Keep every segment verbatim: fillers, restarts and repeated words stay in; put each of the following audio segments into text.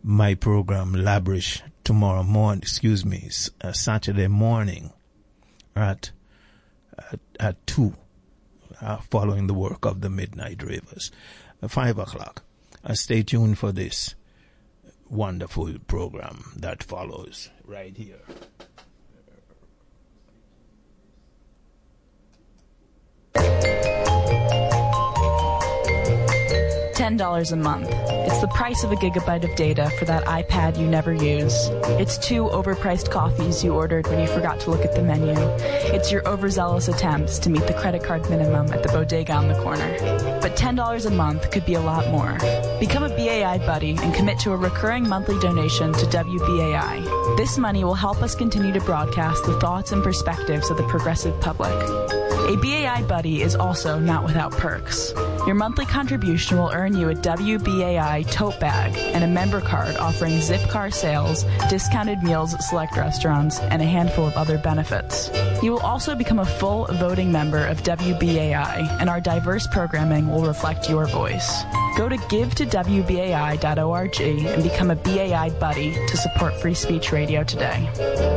my program Labrish tomorrow morning, excuse me, uh, Saturday morning at, at, at two, uh, following the work of the Midnight Ravers, uh, five o'clock. Uh, stay tuned for this wonderful program that follows right here. ten dollars a month. It's the price of a gigabyte of data for that iPad you never use. It's two overpriced coffees you ordered when you forgot to look at the menu. It's your overzealous attempts to meet the credit card minimum at the bodega on the corner. But ten dollars a month could be a lot more. Become a B A I buddy and commit to a recurring monthly donation to W B A I. This money will help us continue to broadcast the thoughts and perspectives of the progressive public. A B A I buddy is also not without perks. Your monthly contribution will earn you a W B A I tote bag and a member card offering Zipcar sales, discounted meals at select restaurants, and a handful of other benefits. You will also become a full voting member of W B A I, and our diverse programming will reflect your voice. Go to give to W B A I dot org and become a B A I buddy to support Free Speech Radio today.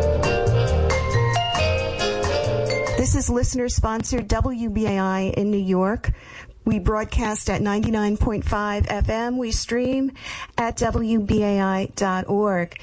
This is listener-sponsored W B A I in New York. We broadcast at ninety-nine point five F M. We stream at W B A I dot org.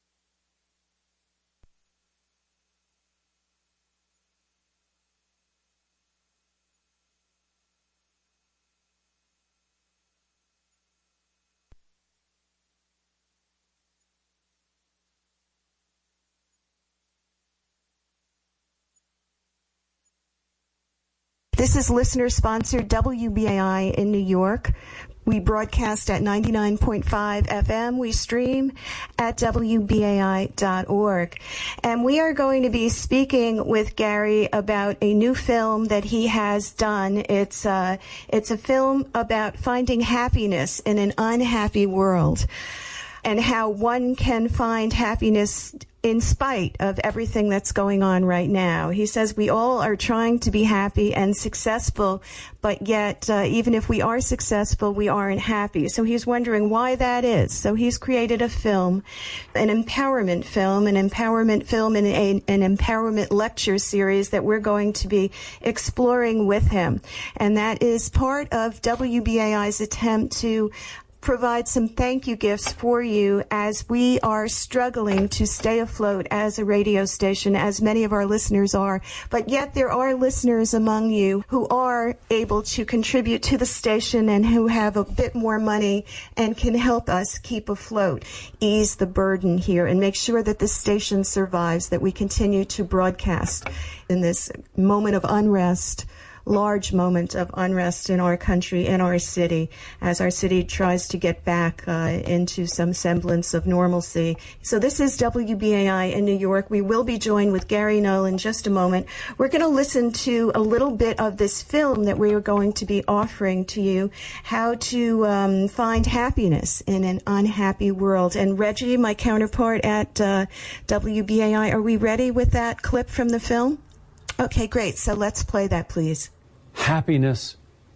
This is listener-sponsored W B A I in New York. We broadcast at ninety-nine point five F M. We stream at W B A I dot org. And we are going to be speaking with Gary about a new film that he has done. It's, uh, it's a film about finding happiness in an unhappy world, and how one can find happiness in spite of everything that's going on right now. He says we all are trying to be happy and successful, but yet uh, even if we are successful, we aren't happy. So he's wondering why that is. So he's created a film, an empowerment film, an empowerment film and a, an empowerment lecture series that we're going to be exploring with him. And that is part of W B A I's attempt to provide some thank you gifts for you as we are struggling to stay afloat as a radio station, as many of our listeners are. But yet there are listeners among you who are able to contribute to the station and who have a bit more money and can help us keep afloat, ease the burden here, and make sure that the station survives, that we continue to broadcast in this moment of unrest, large moment of unrest in our country, in our city, as our city tries to get back uh, into some semblance of normalcy. So this is W B A I in New York. We will be joined with Gary Null in just a moment. We're going to listen to a little bit of this film that we are going to be offering to you, how to um, find happiness in an unhappy world. And Reggie, my counterpart at uh, W B A I, are we ready with that clip from the film? Okay, great. So let's play that, please. Happiness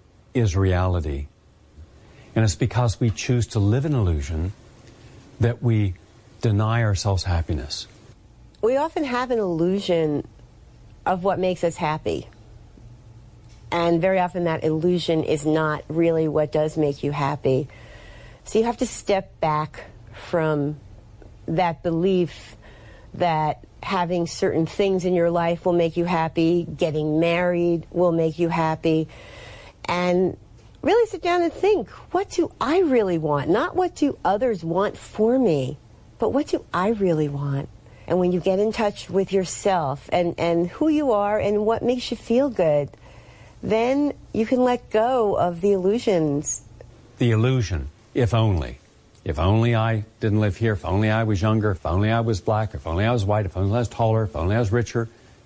is reality, and it's because we choose to live in illusion that we deny ourselves happiness. We often have an illusion of what makes us happy, and very often that illusion is not really what does make you happy. So you have to step back from that belief that having certain things in your life will make you happy, getting married will make you happy, and really sit down and think, what do I really want? Not what do others want for me, but what do I really want? And when you get in touch with yourself and, and who you are and what makes you feel good, then you can let go of the illusions. The illusion, if only. If only I didn't live here, if only I was younger, if only I was black, if only I was white, if only I was taller, if only I was richer.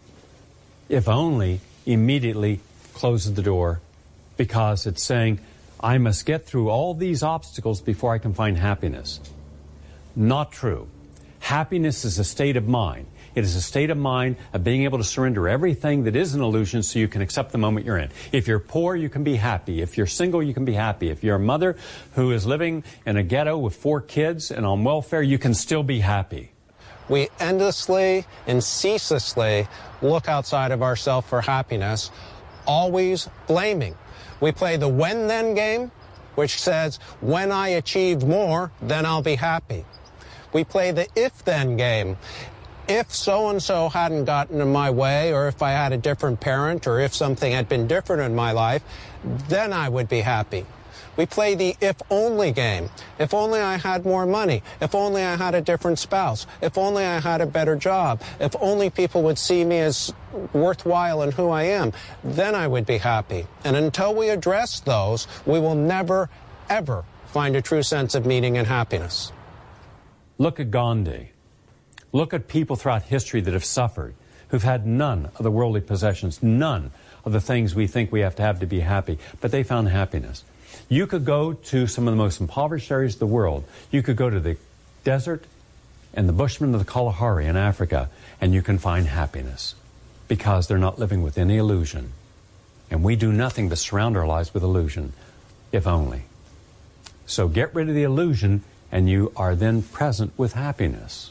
If only immediately closes the door, because it's saying, I must get through all these obstacles before I can find happiness. Not true. Happiness is a state of mind. It is a state of mind of being able to surrender everything that is an illusion so you can accept the moment you're in. If you're poor, you can be happy. If you're single, you can be happy. If you're a mother who is living in a ghetto with four kids and on welfare, you can still be happy. We endlessly and ceaselessly look outside of ourselves for happiness, always blaming. We play the when-then game, which says, when I achieve more, then I'll be happy. We play the if-then game. If so-and-so hadn't gotten in my way, or if I had a different parent, or if something had been different in my life, then I would be happy. We play the if-only game. If only I had more money. If only I had a different spouse. If only I had a better job. If only people would see me as worthwhile in who I am, then I would be happy. And until we address those, we will never, ever find a true sense of meaning and happiness. Look at Gandhi. Look at people throughout history that have suffered, who've had none of the worldly possessions, none of the things we think we have to have to be happy, but they found happiness. You could go to some of the most impoverished areas of the world. You could go to the desert and the Bushmen of the Kalahari in Africa, and you can find happiness because they're not living with any illusion. And we do nothing but surround our lives with illusion, if only. So get rid of the illusion, and you are then present with happiness.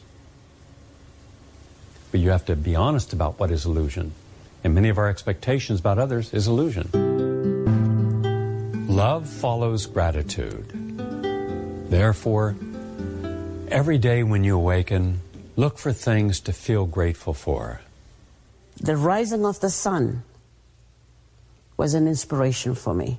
But you have to be honest about what is illusion. And many of our expectations about others is illusion. Love follows gratitude. Therefore, every day when you awaken, look for things to feel grateful for. The rising of the sun was an inspiration for me.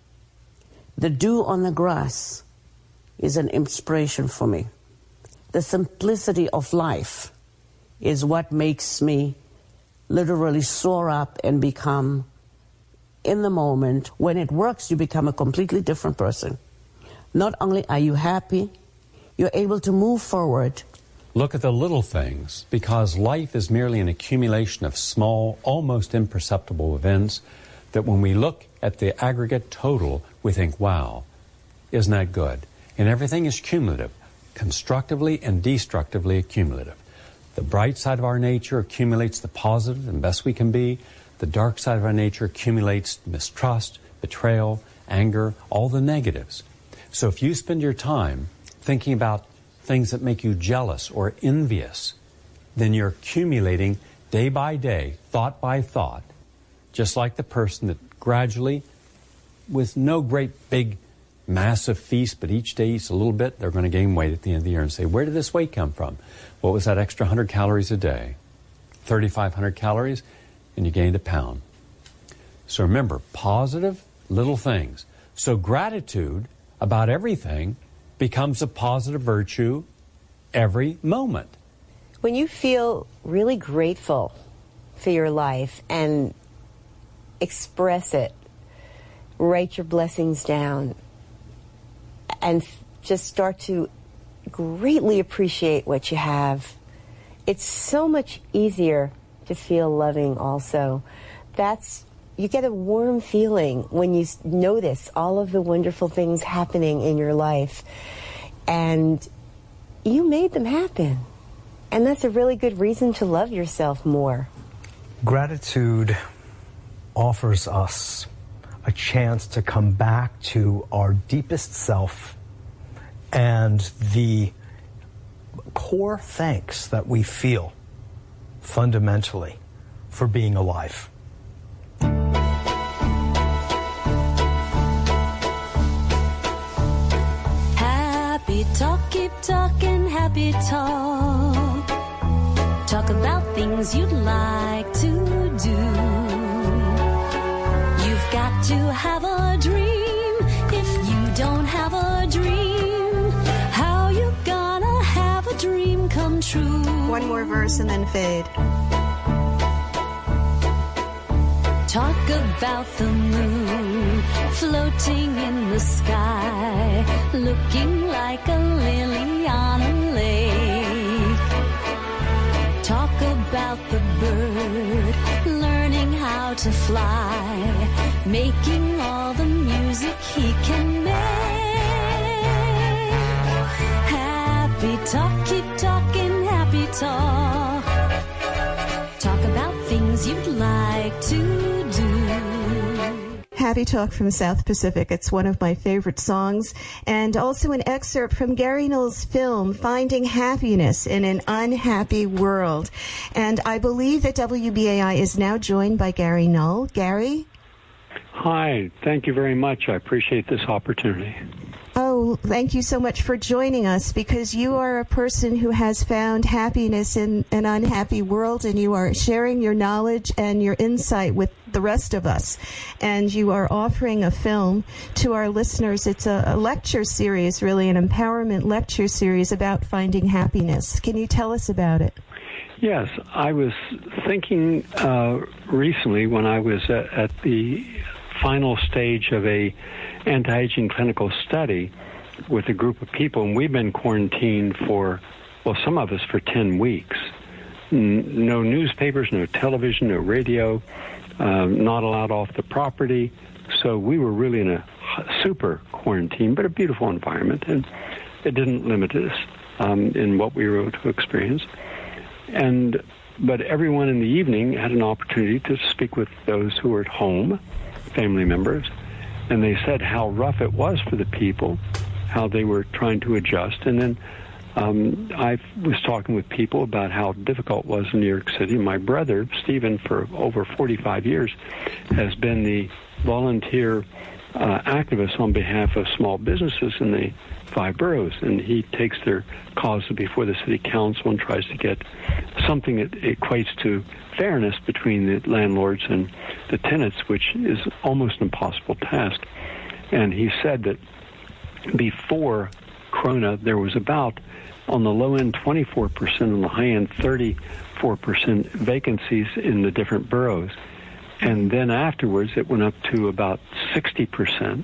The dew on the grass is an inspiration for me. The simplicity of life is what makes me literally soar up and become, in the moment, when it works, you become a completely different person. Not only are you happy, you're able to move forward. Look at the little things, because life is merely an accumulation of small, almost imperceptible events that when we look at the aggregate total, we think, wow, isn't that good? And everything is cumulative, constructively and destructively accumulative. The bright side of our nature accumulates the positive and best we can be. The dark side of our nature accumulates mistrust, betrayal, anger, all the negatives. So if you spend your time thinking about things that make you jealous or envious, then you're accumulating day by day, thought by thought, just like the person that gradually, with no great big massive feast, but each day eats a little bit, they're going to gain weight at the end of the year and say, where did this weight come from? What was that extra one hundred calories a day? thirty-five hundred calories, and you gained a pound. So remember, positive little things. So gratitude about everything becomes a positive virtue every moment. When you feel really grateful for your life and express it, write your blessings down, and just start to greatly appreciate what you have, it's so much easier to feel loving also. That's, you get a warm feeling when you notice all of the wonderful things happening in your life. And you made them happen. And that's a really good reason to love yourself more. Gratitude offers us a chance to come back to our deepest self and the core thanks that we feel fundamentally for being alive. Happy talk, keep talking, happy talk. Talk about things you'd like to do. You've got to have a dream. If you don't have a dream, how you gonna have a dream come true? One more verse and then fade. Talk about the moon floating in the sky, looking like a lily on a lake. Talk about the bird learning how to fly, making all the music he can make. Happy talk, keep talking, happy talk. things you'd like to do. Happy Talk from South Pacific. It's one of my favorite songs. And also an excerpt from Gary Null's film, Finding Happiness in an Unhappy World. And I believe that W B A I is now joined by Gary Null. Gary? Hi. Thank you very much. I appreciate this opportunity. Oh, thank you so much for joining us, because you are a person who has found happiness in an unhappy world, and you are sharing your knowledge and your insight with the rest of us. And you are offering a film to our listeners. It's a, a lecture series, really, an empowerment lecture series about finding happiness. Can you tell us about it? Yes, I was thinking uh, recently when I was at, at the final stage of a anti-aging clinical study with a group of people, and we've been quarantined for, well, some of us for ten weeks. N- no newspapers, no television, no radio, um, not allowed off the property. So we were really in a super quarantine, but a beautiful environment, and it didn't limit us um, in what we were able to experience. And but everyone in the evening had an opportunity to speak with those who were at home, family members, and they said how rough it was for the people, how they were trying to adjust. And then um, I was talking with people about how difficult it was in New York City. My brother, Stephen, for over forty-five years, has been the volunteer uh, activist on behalf of small businesses in the five boroughs, and he takes their causes before the city council and tries to get something that equates to fairness between the landlords and the tenants, which is almost an impossible task. And he said that before Corona, there was about, on the low end, twenty-four percent, on the high end, thirty-four percent vacancies in the different boroughs. And then afterwards, it went up to about sixty percent.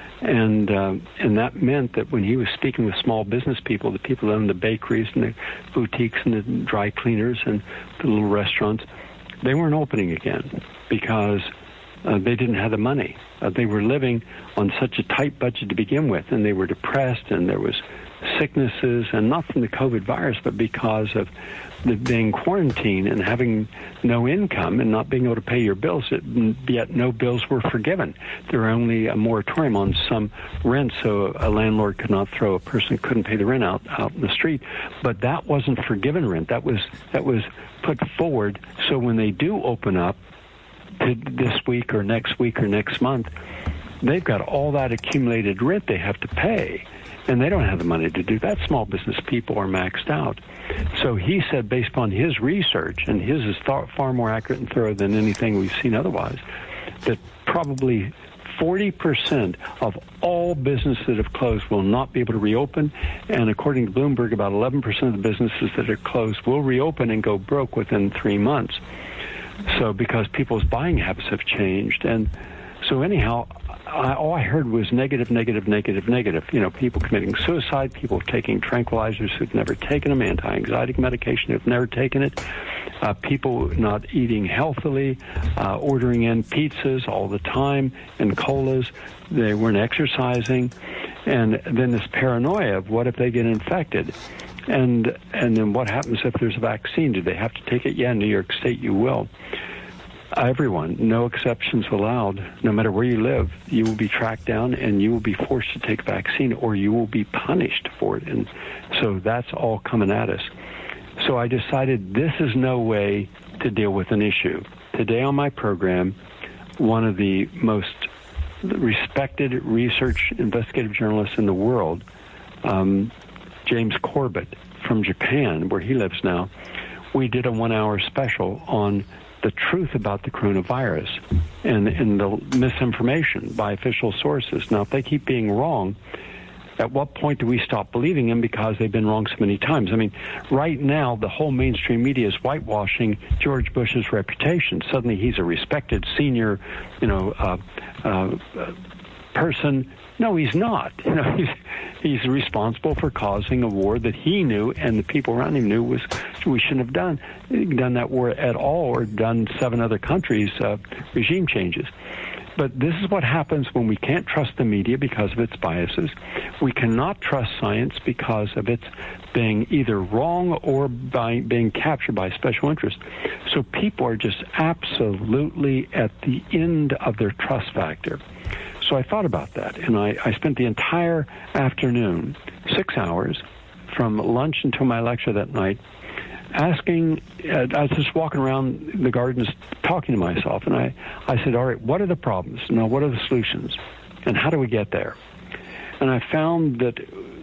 And uh, and that meant that when he was speaking with small business people, the people that own the bakeries and the boutiques and the dry cleaners and the little restaurants, they weren't opening again because uh, they didn't have the money. Uh, they were living on such a tight budget to begin with, and they were depressed, and there was sicknesses, and not from the COVID virus, but because of the, being quarantined and having no income and not being able to pay your bills, yet no bills were forgiven. There were only a moratorium on some rent, so a landlord could not throw a person who couldn't pay the rent out, out in the street. But that wasn't forgiven rent. That was, that was put forward, so when they do open up to this week or next week or next month, they've got all that accumulated rent they have to pay. And they don't have the money to do that. Small business people are maxed out. So he said, based upon his research, and his is th- far more accurate and thorough than anything we've seen otherwise, that probably forty percent of all businesses that have closed will not be able to reopen. And according to Bloomberg, about eleven percent of the businesses that are closed will reopen and go broke within three months. So because people's buying habits have changed. And so anyhow, I, all I heard was negative, negative, negative, negative. You know, people committing suicide, people taking tranquilizers who've never taken them, anti-anxiety medication who've never taken it, uh, people not eating healthily, uh, ordering in pizzas all the time and colas. They weren't exercising. And then this paranoia of what if they get infected? And and then what happens if there's a vaccine? Do they have to take it? Yeah, in New York State you will. Everyone, no exceptions allowed. No matter where you live, you will be tracked down and you will be forced to take a vaccine, or you will be punished for it. And so that's all coming at us. So I decided this is no way to deal with an issue. Today on my program, one of the most respected research investigative journalists in the world, um, James Corbett from Japan, where he lives now, we did a one-hour special on the truth about the coronavirus and, and the misinformation by official sources. Now, if they keep being wrong, at what point do we stop believing them because they've been wrong so many times? I mean, right now, the whole mainstream media is whitewashing George Bush's reputation. Suddenly, he's a respected senior, you know, uh, uh, person. No, he's not. You know, he's he's responsible for causing a war that he knew and the people around him knew was we shouldn't have done done that war at all, or done seven other countries uh, regime changes. But this is what happens when we can't trust the media because of its biases. We cannot trust science because of its being either wrong or by being captured by special interest. So people are just absolutely at the end of their trust factor. So I thought about that, and I, I spent the entire afternoon, six hours, from lunch until my lecture that night, asking, uh, I was just walking around the gardens talking to myself, and I, I said, all right, what are the problems? Now, what are the solutions? And how do we get there? And I found that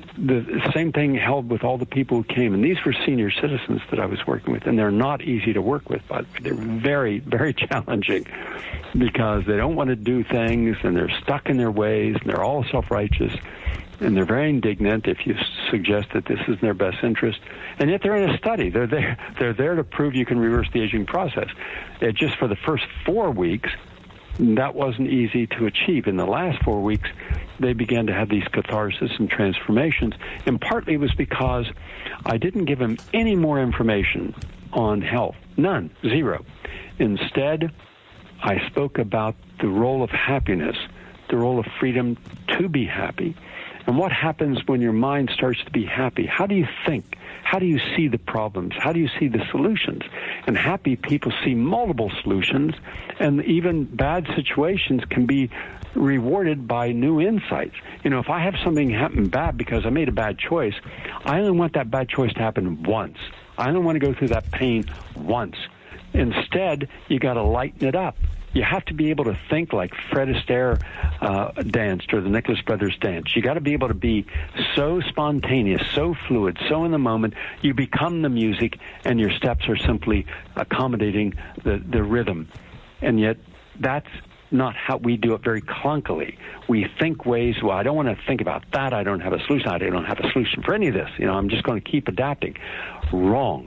the same thing held with all the people who came, and these were senior citizens that I was working with, and they're not easy to work with, but they're very, very challenging because they don't want to do things, and they're stuck in their ways, and they're all self-righteous, and they're very indignant if you suggest that this is in their best interest. And yet they're in a study. They're there, they're there to prove you can reverse the aging process. It just for the first four weeks, that wasn't easy to achieve. In the last four weeks, they began to have these catharsis and transformations. And partly it was because I didn't give them any more information on health. None. Zero. Instead, I spoke about the role of happiness, the role of freedom to be happy. And what happens when your mind starts to be happy? How do you think? How do you see the problems? How do you see the solutions? And happy people see multiple solutions, and even bad situations can be rewarded by new insights. You know, if I have something happen bad because I made a bad choice, I only want that bad choice to happen once. I only want to go through that pain once. Instead, you got to lighten it up. You have to be able to think like Fred Astaire uh, danced or the Nicholas Brothers danced. You got to be able to be so spontaneous, so fluid, so in the moment. You become the music, and your steps are simply accommodating the, the rhythm. And yet, that's not how we do it very clunkily. We think ways, well, I don't want to think about that. I don't have a solution. I don't have a solution for any of this. You know, I'm just going to keep adapting. Wrong.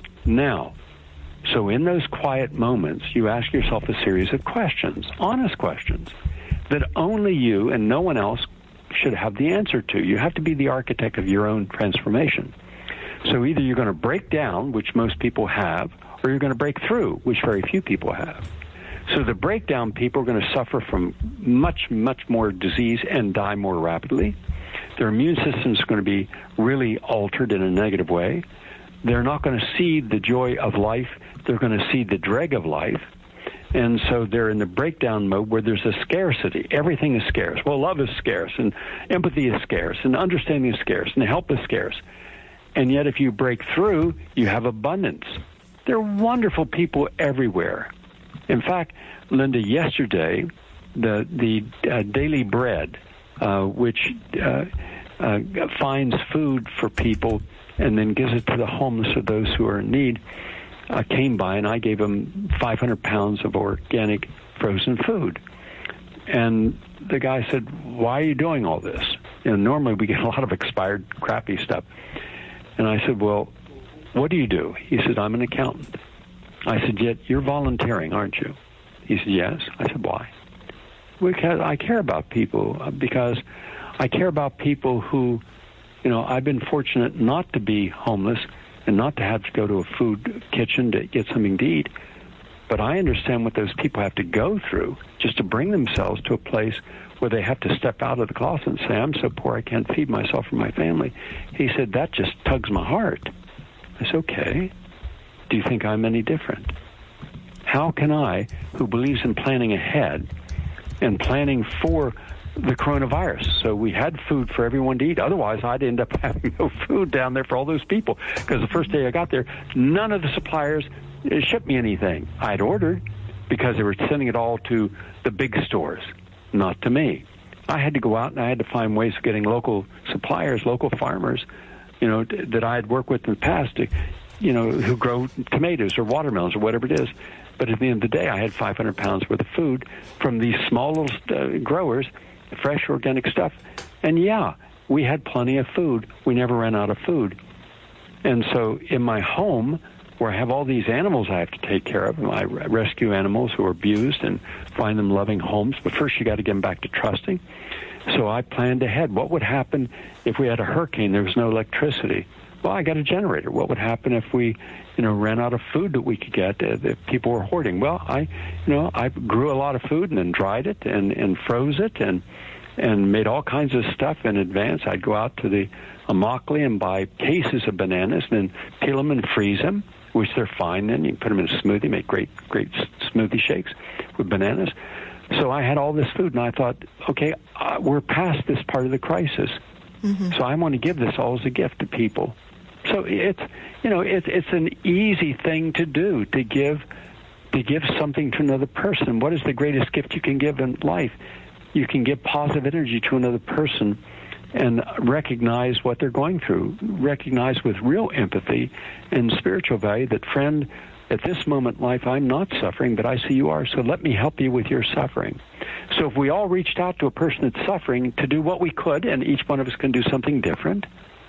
Now, so in those quiet moments, you ask yourself a series of questions, honest questions, that only you and no one else should have the answer to. You have to be the architect of your own transformation. So either you're going to break down, which most people have, or you're going to break through, which very few people have. So the breakdown people are going to suffer from much, much more disease and die more rapidly. Their immune system is going to be really altered in a negative way. They're not going to see the joy of life. They're going to see the dreg of life. And so they're in the breakdown mode where there's a scarcity. Everything is scarce. Well, love is scarce, and empathy is scarce, and understanding is scarce, and help is scarce. And yet if you break through, you have abundance. There are wonderful people everywhere. In fact, Linda, yesterday, the, the uh, Daily Bread, uh, which uh, uh, finds food for people and then gives it to the homeless or those who are in need, uh, came by, and I gave them five hundred pounds of organic frozen food. And the guy said, why are you doing all this? You know, normally we get a lot of expired, crappy stuff. And I said, well, what do you do? He said, I'm an accountant. I said, yet you're volunteering, aren't you? He said, yes. I said, why? Because I care about people, because I care about people who, you know, I've been fortunate not to be homeless and not to have to go to a food kitchen to get something to eat. But I understand what those people have to go through just to bring themselves to a place where they have to step out of the closet and say, I'm so poor I can't feed myself or my family. He said, that just tugs my heart. I said, okay. Do you think I'm any different? How can I, who believes in planning ahead and planning for the coronavirus, so we had food for everyone to eat. Otherwise, I'd end up having no food down there for all those people. Because the first day I got there, none of the suppliers shipped me anything. I'd ordered because they were sending it all to the big stores, not to me. I had to go out and I had to find ways of getting local suppliers, local farmers, you know, that I had worked with in the past, to, you know, who grow tomatoes or watermelons or whatever it is. But at the end of the day, I had five hundred pounds worth of food from these small little uh, growers, fresh organic stuff. And yeah, we had plenty of food. We never ran out of food. And so in my home, where I have all these animals I have to take care of, I rescue animals who are abused and find them loving homes. But first you got to get them back to trusting. So I planned ahead. What would happen if we had a hurricane? There was no electricity. Well, I got a generator. What would happen if we, you know, ran out of food that we could get, uh, that people were hoarding? Well, I, you know, I grew a lot of food and then dried it and, and froze it and and made all kinds of stuff in advance. I'd go out to the Immokalee and buy cases of bananas and then peel them and freeze them, which they're fine then. You can put them in a smoothie, make great, great smoothie shakes with bananas. So I had all this food, and I thought, okay, uh, we're past this part of the crisis. Mm-hmm. So I want to give this all as a gift to people. So it's, you know, it's it's an easy thing to do, to give to give something to another person. What is the greatest gift you can give in life? You can give positive energy to another person and recognize what they're going through. Recognize with real empathy and spiritual value that, friend, at this moment in life, I'm not suffering, but I see you are, so let me help you with your suffering. So if we all reached out to a person that's suffering to do what we could, and each one of us can do something different,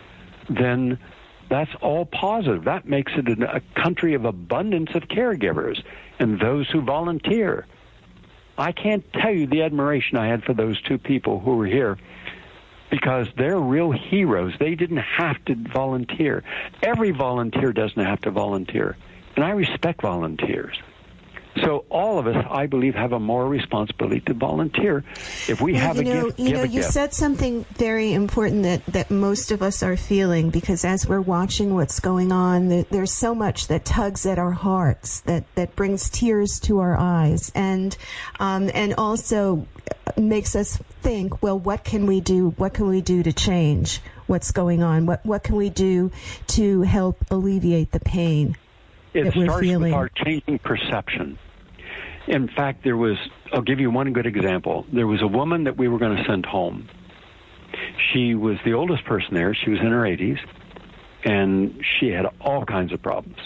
then that's all positive. That makes it a country of abundance of caregivers and those who volunteer. I can't tell you the admiration I had for those two people who were here, because they're real heroes. They didn't have to volunteer. Every volunteer doesn't have to volunteer, and I respect volunteers. So all of us, I believe, have a moral responsibility to volunteer. If we well, have you a know, gift, you give know, a you gift. said something very important that, that most of us are feeling, because as we're watching what's going on, there, there's so much that tugs at our hearts, that, that brings tears to our eyes, and um, and also makes us think, well, what can we do? What can we do to change what's going on? What what can we do to help alleviate the pain it that we're starts feeling? with our changing perception. In fact, there was, I'll give you one good example. There was a woman that we were going to send home. She was the oldest person there. She was in her eighties, and she had all kinds of problems.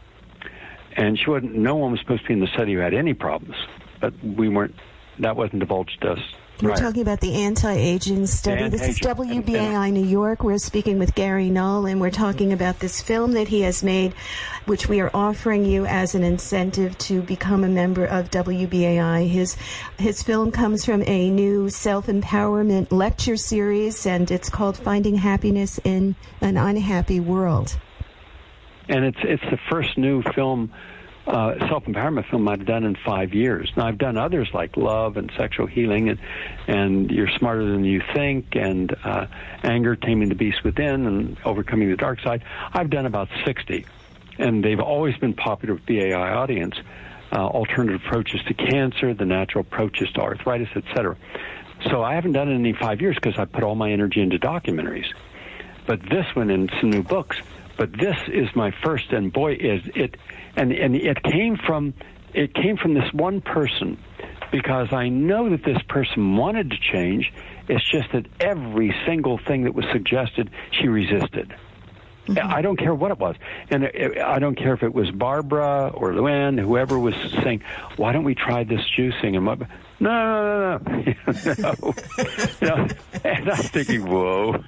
And she wasn't, no one was supposed to be in the study who had any problems, but we weren't, that wasn't divulged to us. We're Right. talking about the anti-aging study. The this is anti-aging. W B A I New York. We're speaking with Gary Null, and we're talking about this film that he has made, which we are offering you as an incentive to become a member of W B A I. His his film comes from a new self-empowerment lecture series, and it's called Finding Happiness in an Unhappy World. And it's it's the first new film, uh, self-empowerment film I've done in five years. Now, I've done others like Love and Sexual Healing and, and You're Smarter Than You Think and uh, Anger, Taming the Beast Within and Overcoming the Dark Side. I've done about sixty, and they've always been popular with B A I audience. Uh, alternative approaches to cancer, the natural approaches to arthritis, et cetera. So I haven't done it in any five years because I put all my energy into documentaries. But this one and some new books. But this is my first, and boy, is it, and and it came from, it came from this one person, because I know that this person wanted to change. It's just that every single thing that was suggested, she resisted. Mm-hmm. I don't care what it was, and it, it, I don't care if it was Barbara or Luann, whoever was saying, "Why don't we try this juicing?" And what? No, no, no, no, no. You know, and I'm thinking, whoa.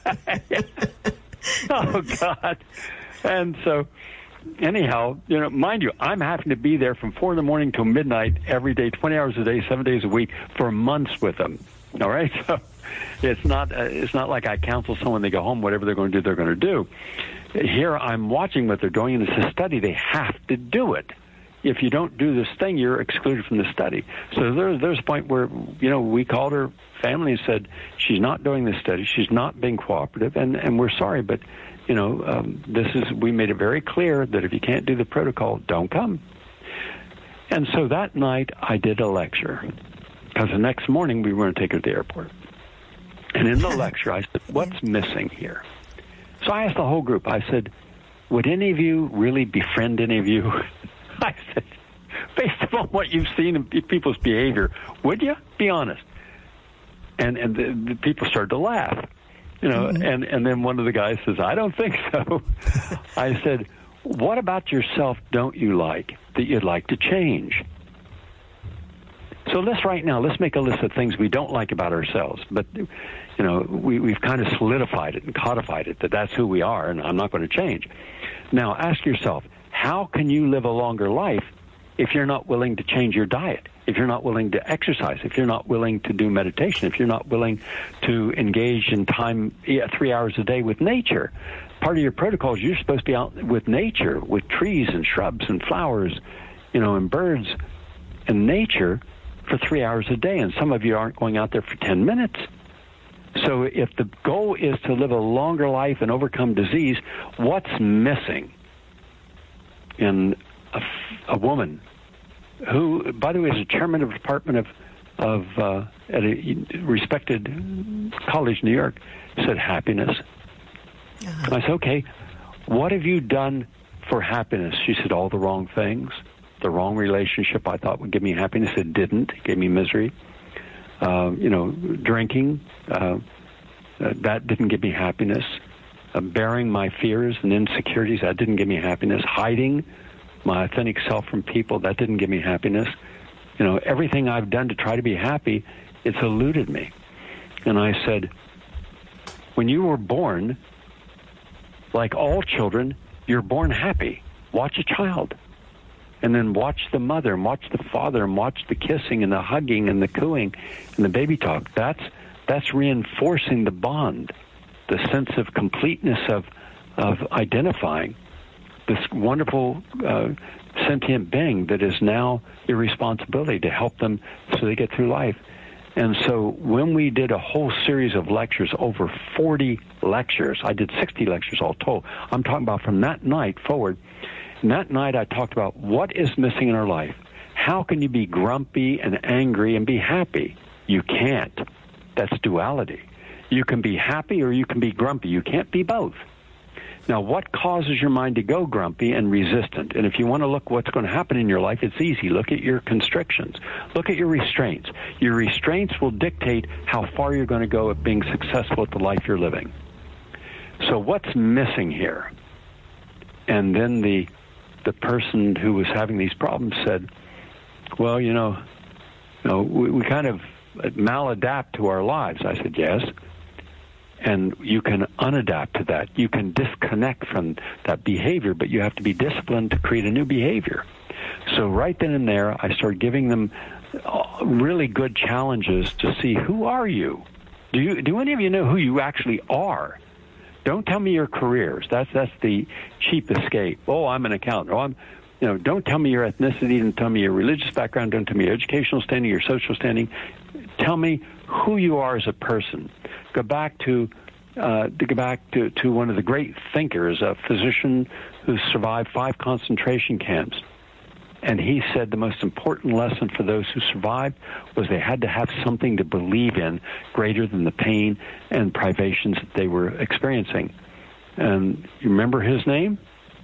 Oh, God. And so, anyhow, you know, mind you, I'm having to be there from four in the morning till midnight every day, twenty hours a day, seven days a week for months with them. All right? So it's not uh, it's not like I counsel someone, they go home, whatever they're going to do, they're going to do. Here I'm watching what they're doing, and it's a study. They have to do it. If you don't do this thing, you're excluded from the study. So there, there's a point where, you know, we called her family and said, she's not doing this study. She's not being cooperative, and, and we're sorry, but, you know, um, this is, we made it very clear that if you can't do the protocol, don't come. And so that night I did a lecture, because the next morning we were going to take her to the airport. And in the lecture I said, what's missing here? So I asked the whole group, I said, would any of you really befriend any of you? I said, based upon what you've seen in people's behavior, would you? Be honest. And and the, the people started to laugh, you know. Mm-hmm. And and then one of the guys says, I don't think so. I said, what about yourself don't you like that you'd like to change? So let's right now, let's make a list of things we don't like about ourselves. But, you know, we, we've kind of solidified it and codified it, that that's who we are, and I'm not going to change. Now, ask yourself, how can you live a longer life if you're not willing to change your diet, if you're not willing to exercise, if you're not willing to do meditation, if you're not willing to engage in time, yeah, three hours a day with nature? part of your protocol is you're supposed to be out with nature, with trees and shrubs and flowers, you know, and birds and nature for three hours a day. And some of you aren't going out there for ten minutes. So if the goal is to live a longer life and overcome disease, what's missing in a, a woman who, by the way, is a chairman of the Department of, of uh, at a respected college in New York, said happiness. Uh-huh. I said, okay, what have you done for happiness? She said, all the wrong things. The wrong relationship I thought would give me happiness, it didn't. It gave me misery. Uh, you know, drinking, uh, uh, that didn't give me happiness. Uh, bearing my fears and insecurities, that didn't give me happiness. Hiding my authentic self from people, that didn't give me happiness. You know, everything I've done to try to be happy, it's eluded me. And I said, when you were born, like all children, you're born happy. Watch a child. And then watch the mother and watch the father and watch the kissing and the hugging and the cooing and the baby talk. That's that's reinforcing the bond, the sense of completeness of of identifying this wonderful uh, sentient being that is now your responsibility to help them so they get through life. And so when we did a whole series of lectures, over forty lectures, I did sixty lectures all told. I'm talking about from that night forward. And that night I talked about what is missing in our life. How can you be grumpy and angry and be happy? You can't. That's duality. You can be happy or you can be grumpy. You can't be both. Now, what causes your mind to go grumpy and resistant? And if you want to look what's going to happen in your life, it's easy. Look at your constrictions. Look at your restraints. Your restraints will dictate how far you're going to go at being successful at the life you're living. So what's missing here? And then the the person who was having these problems said, well, you know, you know we, we kind of maladapt to our lives. I said, yes. And you can unadapt to that. You can disconnect from that behavior, but you have to be disciplined to create a new behavior. So right then and there, I started giving them really good challenges to see, who are you? Do you, do any of you know who you actually are? Don't tell me your careers. That's that's the cheap escape. Oh, I'm an accountant. Oh, I'm, you know. Don't tell me your ethnicity. Don't tell me your religious background. Don't tell me your educational standing, your social standing. Tell me who you are as a person. Go back to, uh, to go back to, to one of the great thinkers, a physician who survived five concentration camps. And he said the most important lesson for those who survived was they had to have something to believe in greater than the pain and privations that they were experiencing. And you remember his name?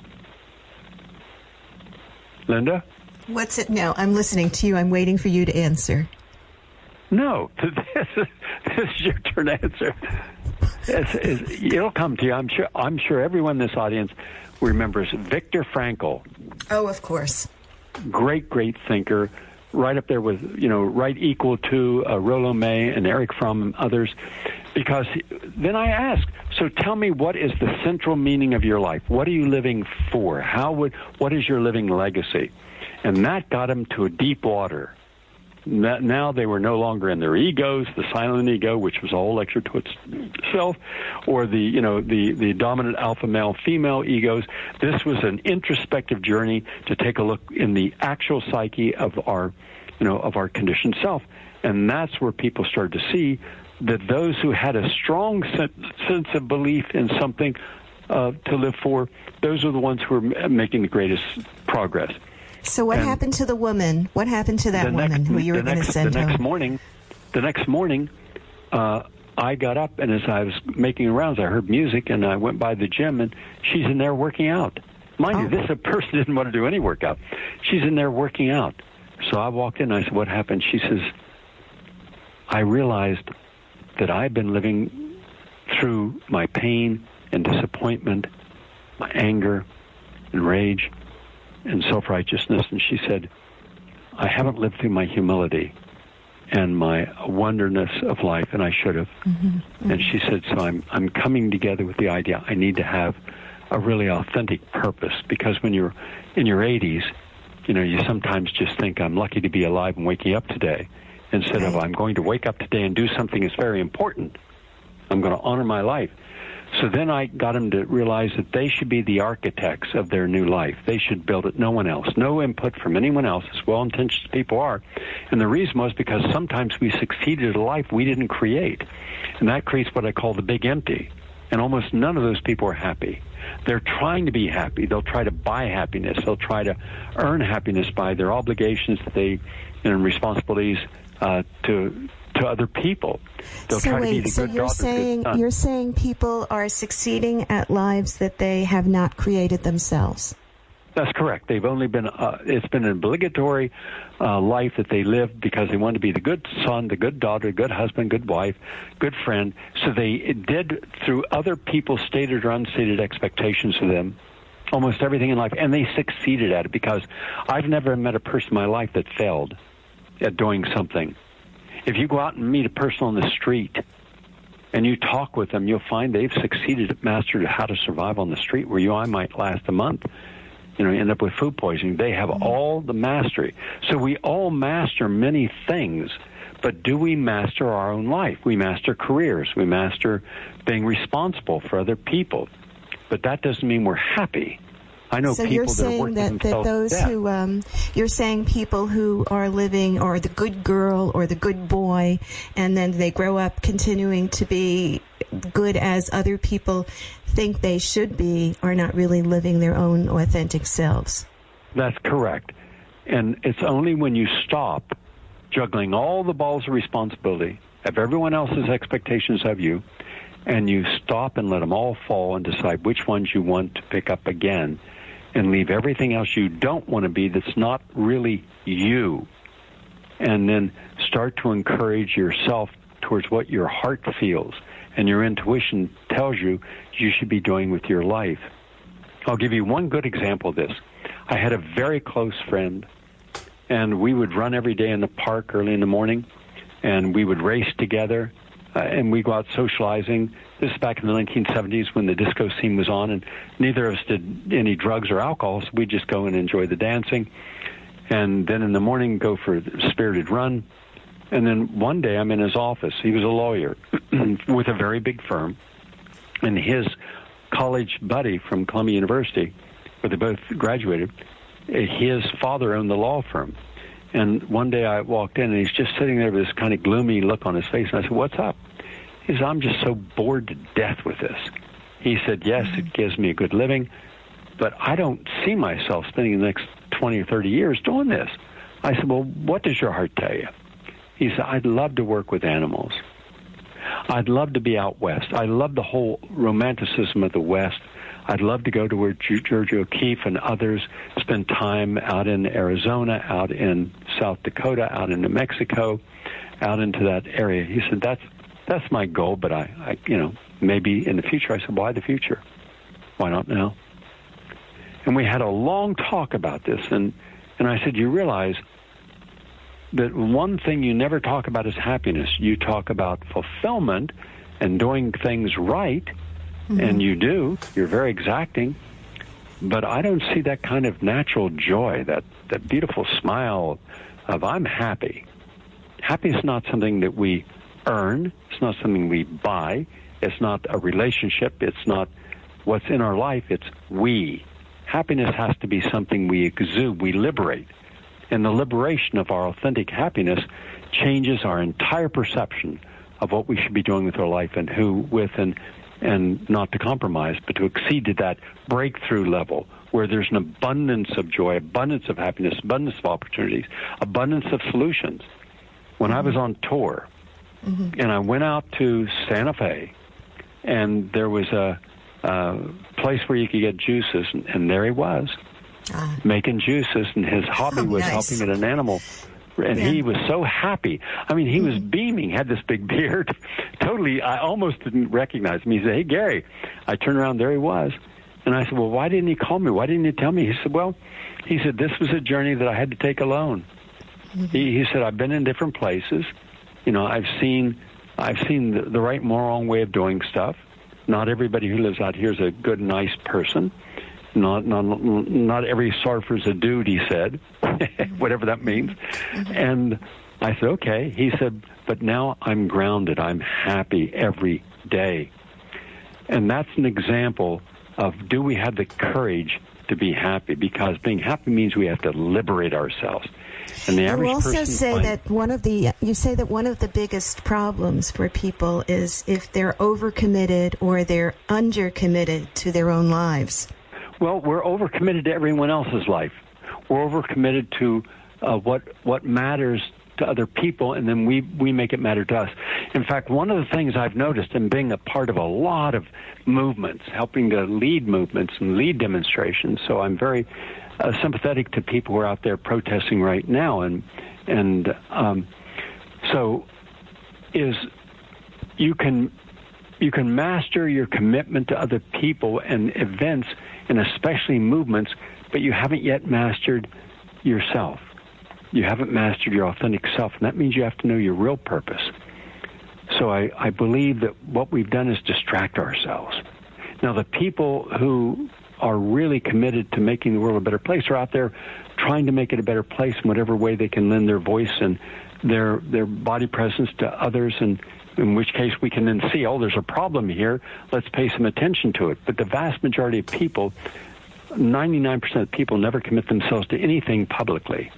Linda? What's it now? I'm listening to you. I'm waiting for you to answer. No, this is, this is your turn to answer. It's, it's, it'll come to you. I'm sure. I'm sure everyone in this audience remembers Viktor Frankl. Oh, of course. Great, great thinker, right up there with, you know, right equal to uh, Rollo May and Eric Fromm and others. Because then I asked, so tell me, what is the central meaning of your life? What are you living for? How would, what is your living legacy? And that got him to a deep water. Now they were no longer in their egos, the silent ego, which was a whole lecture to itself, or the, you know, the, the dominant alpha male female egos. This was an introspective journey to take a look in the actual psyche of our, you know, of our conditioned self. And that's where people started to see that those who had a strong sense of belief in something uh, to live for, those are the ones who are making the greatest progress. So what and happened to the woman? What happened to that woman next, who you were going to send the home? Next morning, the next morning, uh, I got up, and as I was making rounds, I heard music, and I went by the gym, and she's in there working out. Mind oh. you, this a person didn't want to do any workout. She's in there working out. So I walked in, and I said, what happened? She says, I realized that I've been living through my pain and disappointment, my anger and rage, and self-righteousness, and she said, I haven't lived through my humility and my wonderness of life, and I should have. Mm-hmm. Mm-hmm. And she said, so I'm I'm coming together with the idea I need to have a really authentic purpose, because when you're in your eighties, you know, you sometimes just think, I'm lucky to be alive and waking up today, instead right. of I'm going to wake up today and do something that's very important. I'm going to honor my life. So then I got them to realize that they should be the architects of their new life. They should build it, no one else. No input from anyone else, as well-intentioned as people are. And the reason was because sometimes we succeeded at a life we didn't create. And that creates what I call the big empty. And almost none of those people are happy. They're trying to be happy. They'll try to buy happiness. They'll try to earn happiness by their obligations that they and responsibilities uh, to to other people. They'll so try wait, to be the so good you're daughter, saying good son. you're saying people are succeeding at lives that they have not created themselves. That's correct. They've only been, uh, it's been an obligatory uh, life that they lived because they wanted to be the good son, the good daughter, good husband, good wife, good friend. So they did, through other people's stated or unstated expectations of them, almost everything in life. And they succeeded at it because I've never met a person in my life that failed at doing something. If you go out and meet a person on the street and you talk with them, you'll find they've succeeded at mastered how to survive on the street, where you I might last a month. You know, end up with food poisoning. They have mm-hmm. all the mastery. So we all master many things, but do we master our own life? We master careers. We master being responsible for other people. But that doesn't mean we're happy. I know so people you're that are saying working that, that themselves those to death. who, um, you're saying people who are living, or the good girl or the good boy, and then they grow up continuing to be good as other people think they should be, are not really living their own authentic selves. That's correct. And it's only when you stop juggling all the balls of responsibility of everyone else's expectations of you, and you stop and let them all fall and decide which ones you want to pick up again, and leave everything else you don't want to be that's not really you, and then start to encourage yourself towards what your heart feels and your intuition tells you you should be doing with your life. I'll give you one good example of this. I had a very close friend, and we would run every day in the park early in the morning, and we would race together, uh, and we go out socializing. This is back in the nineteen seventies when the disco scene was on, and neither of us did any drugs or alcohol, so we'd just go and enjoy the dancing. And then in the morning, go for a spirited run. And then one day I'm in his office. He was a lawyer with a very big firm. And his college buddy from Columbia University, where they both graduated, his father owned the law firm. And one day I walked in, and he's just sitting there with this kind of gloomy look on his face. And I said, "What's up?" He said, "I'm just so bored to death with this." He said, "Yes, it gives me a good living, but I don't see myself spending the next twenty or thirty years doing this." I said, "Well, what does your heart tell you?" He said, "I'd love to work with animals. I'd love to be out west. I love the whole romanticism of the West. I'd love to go to where Georgia O'Keeffe and others spend time out in Arizona, out in South Dakota, out in New Mexico, out into that area." He said, that's that's my goal, but I, I, you know, maybe in the future. I said, "Why the future? Why not now?" And we had a long talk about this, and, and I said, "You realize that one thing you never talk about is happiness. You talk about fulfillment and doing things right, mm-hmm. and you do. You're very exacting. But I don't see that kind of natural joy, that, that beautiful smile of I'm happy. Happy is not something that we earn. It's not something we buy. It's not a relationship. It's not what's in our life. It's we. Happiness has to be something we exude, we liberate. And the liberation of our authentic happiness changes our entire perception of what we should be doing with our life and who with, and and not to compromise, but to exceed to that breakthrough level where there's an abundance of joy, abundance of happiness, abundance of opportunities, abundance of solutions. When mm-hmm. I was on tour, mm-hmm. and I went out to Santa Fe, and there was a, a place where you could get juices, and, and there he was. Uh, making juices, and his hobby oh, was nice. helping at an animal, and yeah. he was so happy. I mean, he mm. was beaming, had this big beard. Totally, I almost didn't recognize him. He said, "Hey, Gary." I turned around, there he was. And I said, "Well, why didn't he call me? Why didn't he tell me?" He said, "Well," he said, "this was a journey that I had to take alone." Mm-hmm. He, he said, "I've been in different places. You know, I've seen, I've seen the, the right and wrong way of doing stuff. Not everybody who lives out here is a good, nice person. Not, not not every surfer's a dude," he said, whatever that means. Mm-hmm. And I said, "Okay." He said, "But now I'm grounded. I'm happy every day." And that's an example of, do we have the courage to be happy? Because being happy means we have to liberate ourselves. And the average you also person say finds, that one of the you say that one of the biggest problems for people is if they're overcommitted or they're undercommitted to their own lives. well, we're overcommitted to everyone else's life. We're overcommitted to uh, what what matters to other people, and then we, we make it matter to us. In fact, one of the things I've noticed in being a part of a lot of movements, helping to lead movements and lead demonstrations, so I'm very uh, sympathetic to people who are out there protesting right now, and and um, so is you can you can master your commitment to other people and events, and especially movements, but you haven't yet mastered yourself. You haven't mastered your authentic self, and that means you have to know your real purpose. So I, I believe that what we've done is distract ourselves. Now, the people who are really committed to making the world a better place are out there trying to make it a better place in whatever way they can lend their voice and their their body presence to others, and in which case we can then see, oh, there's a problem here, let's pay some attention to it. But the vast majority of people, ninety-nine percent of people, never commit themselves to anything publicly.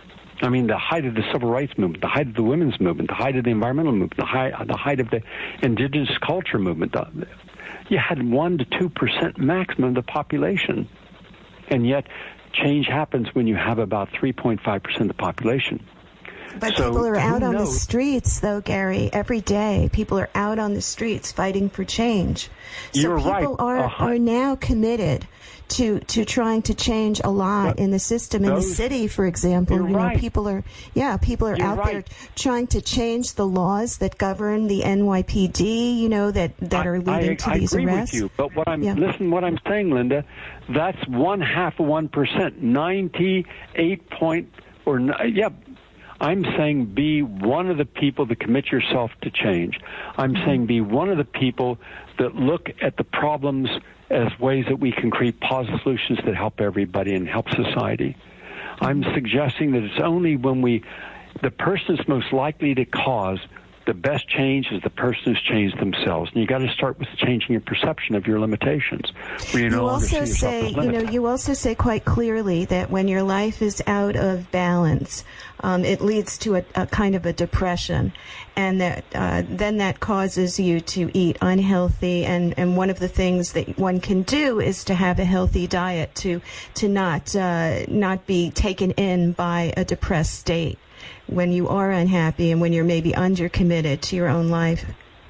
I mean, the height of the civil rights movement, the height of the women's movement, the height of the environmental movement, the height, the height of the indigenous culture movement, the, you had one to two percent maximum of the population. And yet, change happens when you have about three point five percent of the population. But so, people are out on knows? the streets, though, Gary, every day. People are out on the streets fighting for change. So You're people right. are, Uh-huh. are now committed to to trying to change a lot But in the system. In the those- city, for example, You're you know, right. people are, yeah, people are You're out there right. trying to change the laws that govern the N Y P D, you know, that, that are leading I, to I these agree arrests. with you, but what I'm Yeah. listen, what I'm saying, Linda, that's one half of one percent, ninety-eight point or n- yeah. I'm saying be one of the people that commit yourself to change. I'm Mm-hmm. saying be one of the people that look at the problems as ways that we can create positive solutions that help everybody and help society. I'm suggesting that it's only when we, the person is most likely to cause the best change is the person who's changed themselves. And you got to start with changing your perception of your limitations. Where you, You no longer see also yourself say, as you know, limited. you also say quite clearly that when your life is out of balance, um, it leads to a, a kind of a depression, and that uh, then that causes you to eat unhealthy. And, and one of the things that one can do is to have a healthy diet to to not uh, not be taken in by a depressed state when you are unhappy and when you're maybe undercommitted to your own life.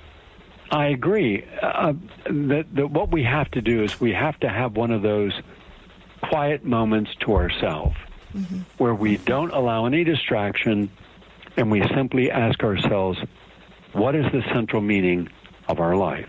I agree. Uh, that, that what we have to do is we have to have one of those quiet moments to ourselves mm-hmm. where we don't allow any distraction and we simply ask ourselves, what is the central meaning of our life?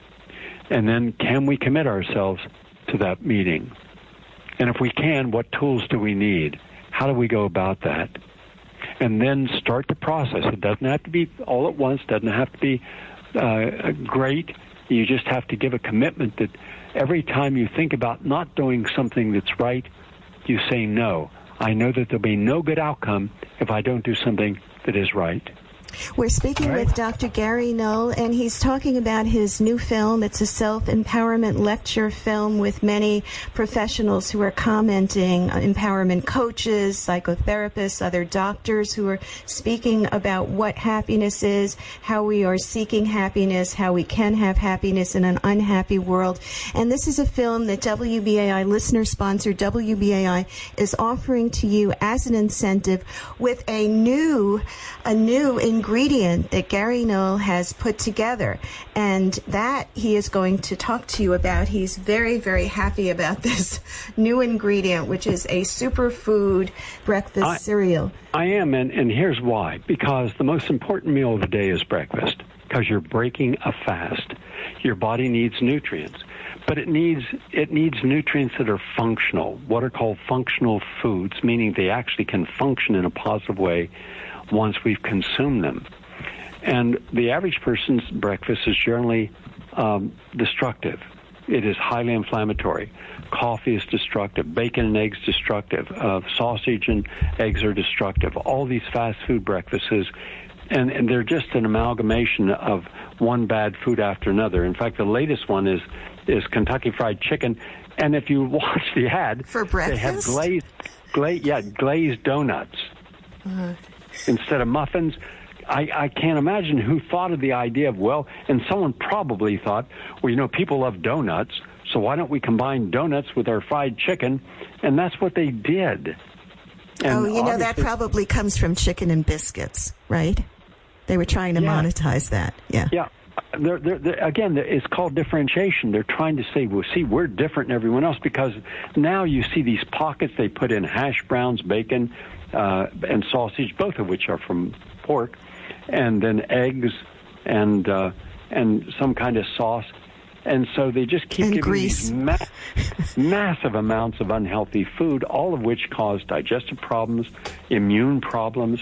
And then can we commit ourselves to that meaning? And if we can, what tools do we need? How do we go about that? And then start the process. It doesn't have to be all at once, doesn't have to be uh, great. You just have to give a commitment that every time you think about not doing something that's right, you say no. I know that there'll be no good outcome if I don't do something that is right. We're speaking Right. with Doctor Gary Null, and he's talking about his new film. It's a self-empowerment lecture film with many professionals who are commenting, uh, empowerment coaches, psychotherapists, other doctors who are speaking about what happiness is, how we are seeking happiness, how we can have happiness in an unhappy world. And this is a film that W B A I, listener-sponsored W B A I, is offering to you as an incentive with a new, a new ingredient that Gary Null has put together, and that he is going to talk to you about. He's very, very happy about this new ingredient, which is a superfood breakfast I, cereal. I am, and, and here's why. Because the most important meal of the day is breakfast, because you're breaking a fast. Your body needs nutrients, but it needs it needs nutrients that are functional, what are called functional foods, meaning they actually can function in a positive way once we've consumed them. And the average person's breakfast is generally um, destructive. It is highly inflammatory. Coffee is destructive. Bacon and eggs destructive. Uh, sausage and eggs are destructive. All these fast food breakfasts and, and they're just an amalgamation of one bad food after another. In fact, the latest one is is Kentucky Fried Chicken, and if you watch the ad, for breakfast, they have glazed, glazed yeah, glazed donuts uh-huh. instead of muffins. I, I can't imagine who thought of the idea of, well, and someone probably thought, well, you know, people love donuts, so why don't we combine donuts with our fried chicken? And that's what they did. And oh, you know, that probably comes from chicken and biscuits, right? They were trying to yeah. monetize that. Yeah. Yeah. They're, they're, they're, again, it's called differentiation. They're trying to say, well, see, we're different than everyone else, because now you see these pockets. They put in hash browns, bacon, uh, and sausage, both of which are from pork, and then eggs and uh, and some kind of sauce. And so they just keep and giving grease. these ma- massive amounts of unhealthy food, all of which cause digestive problems, immune problems.